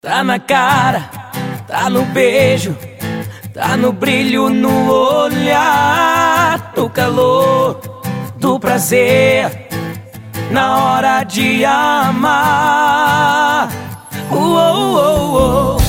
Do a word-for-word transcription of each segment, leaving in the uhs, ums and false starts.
Tá na cara, tá no beijo, tá no brilho no olhar, no calor do prazer, na hora de amar. Uh, uh, uh, uh.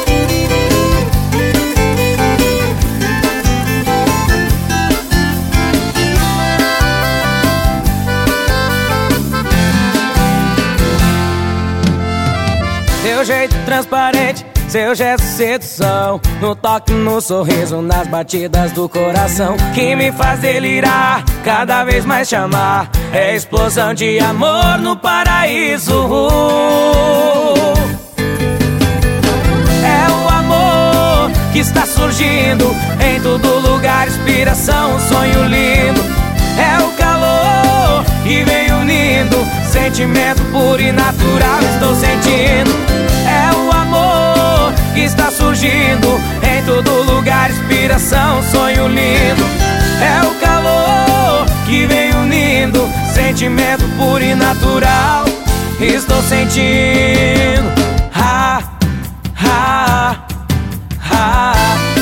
Seu jeito transparente, seu gesto sedução, no toque, no sorriso, nas batidas do coração, que me faz delirar, cada vez mais chamar. É explosão de amor no paraíso. É o amor que está surgindo em todo lugar, inspiração, um sonho lindo. É o calor que vem unindo, sentimento puro e natural, estou sentindo. É o amor que está surgindo em todo lugar, inspiração, sonho lindo. É o calor que vem unindo, sentimento puro e natural, estou sentindo. Ha, ha, ha.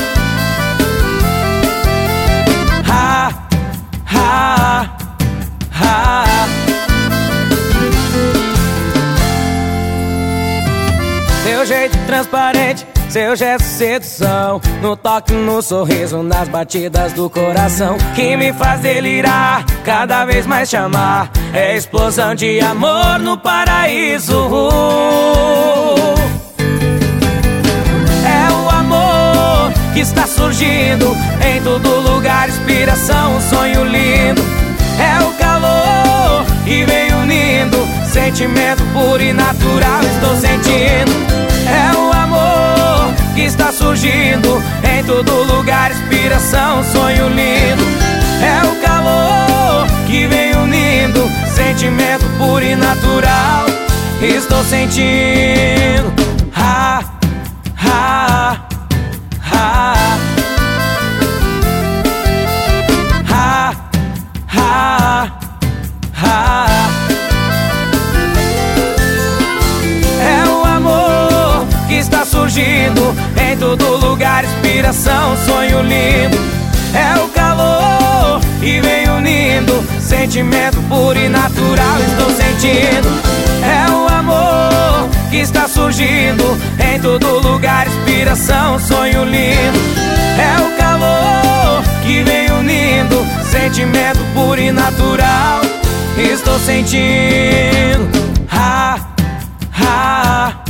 Ha, ha, ha. Seu jeito transparente, seu gesto sedução, no toque, no sorriso, nas batidas do coração, que me faz delirar, cada vez mais chamar. É explosão de amor no paraíso. É o amor que está surgindo em todo lugar, inspiração, um sonho lindo. É o calor que vem unindo, sentimento puro e natural, estou sentindo. É o amor que está surgindo em todo lugar, inspiração, sonho lindo. É o calor que vem unindo, sentimento puro e natural, estou sentindo. Ha, ha, ha. Ha, ha, ha. É o amor que está surgindo em todo lugar, inspiração, sonho lindo. É o calor que vem unindo, sentimento puro e natural, estou sentindo. É o amor que está surgindo em todo lugar, inspiração, sonho lindo. É o calor que vem unindo, sentimento puro e natural, estou sentindo. Ha, ha.